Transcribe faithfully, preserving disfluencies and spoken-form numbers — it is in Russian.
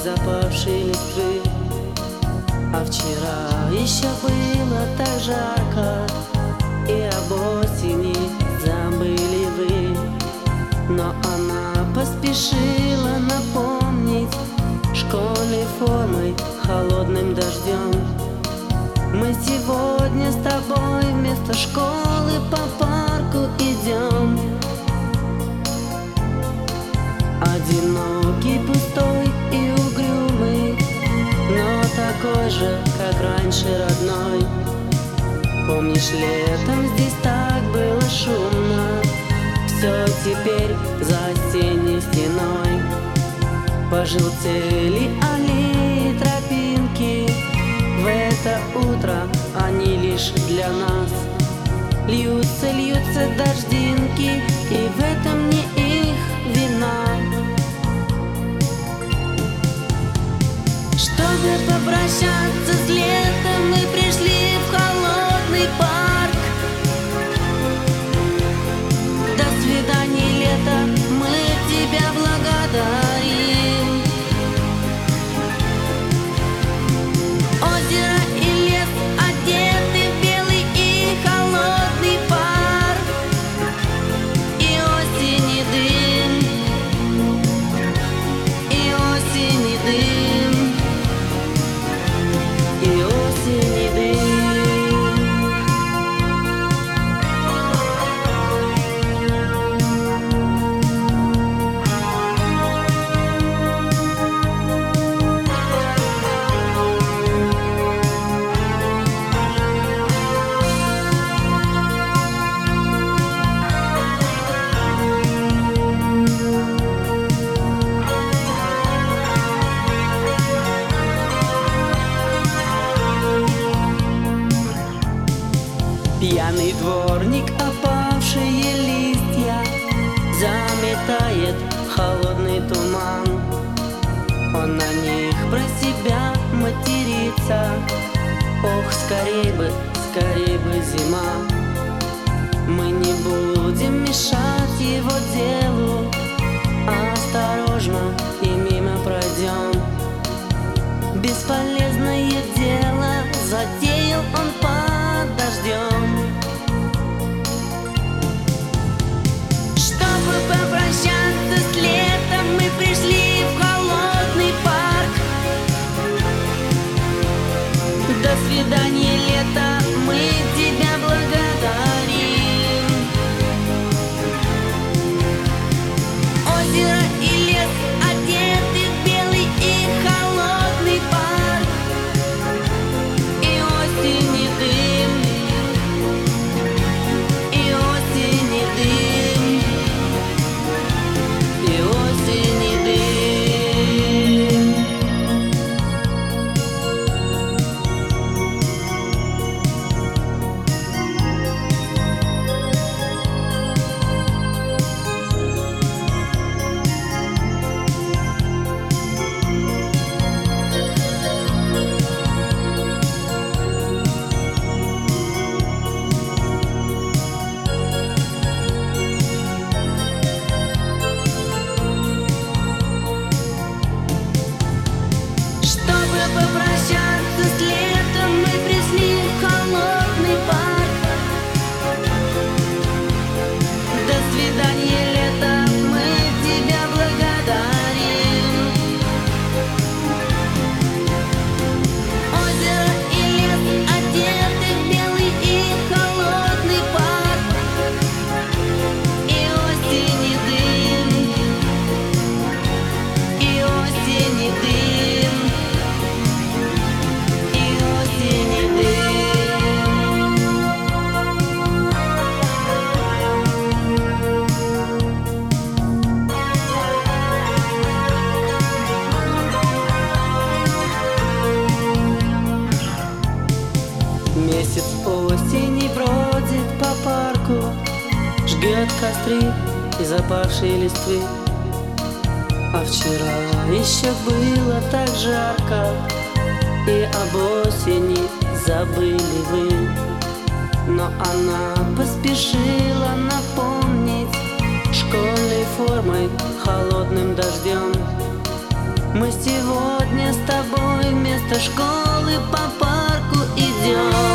запавшей листвы. А вчера еще было так жарко, и об осени забыли вы. Но она поспешила напомнить школьной формой, холодным дождем. Мы сегодня с тобой вместо школы по парку идем. Одинокий, пустой и угрюмый, но такой же, как раньше, родной. Помнишь, летом здесь так было шумно, все теперь за осенней стеной. Пожелтели аллеи, тропинки, в это утро они лишь для нас. Льются, льются дождинки, и в этом не их вина. Чтобы попрощаться с летом, мы пришли в холодный парк. До свидания, лето, мы тебя благодарим. Озеро и лес одеты в белый и холодный пар. И осень и дым, и осень и дым, и осень и дым. Пьяный дворник, опавшие листья, заметает холодный туман. Он на них про себя матерится. Ох, скорей бы, скорей бы зима. Мы не будем мешать его делу, осторожно и мимо пройдем. Бесполезное дело затеял он под дождем. Чтобы попрощаться с летом, мы пришли в холодный парк. До свидания, лето, мы тебя благодарим. Озеро и лес одеты в белый и холодный парк. И осень и дым, и осень и дым, и осень и дым. Попрощаться с летом, мы пришли в холодный парк. До свидания, лето, мы тебя благодарим. Озеро и лес одеты в белый и холодный парк. И осень и дым, и осень и дым, и осень и дым. Месяц осени бродит по парку, жгет костры из опавшей листвы. А вчера еще было так жарко, и об осени забыли вы. Но она поспешила напомнить школьной формой, холодным дождем. Мы сегодня вместо школы по парку идем.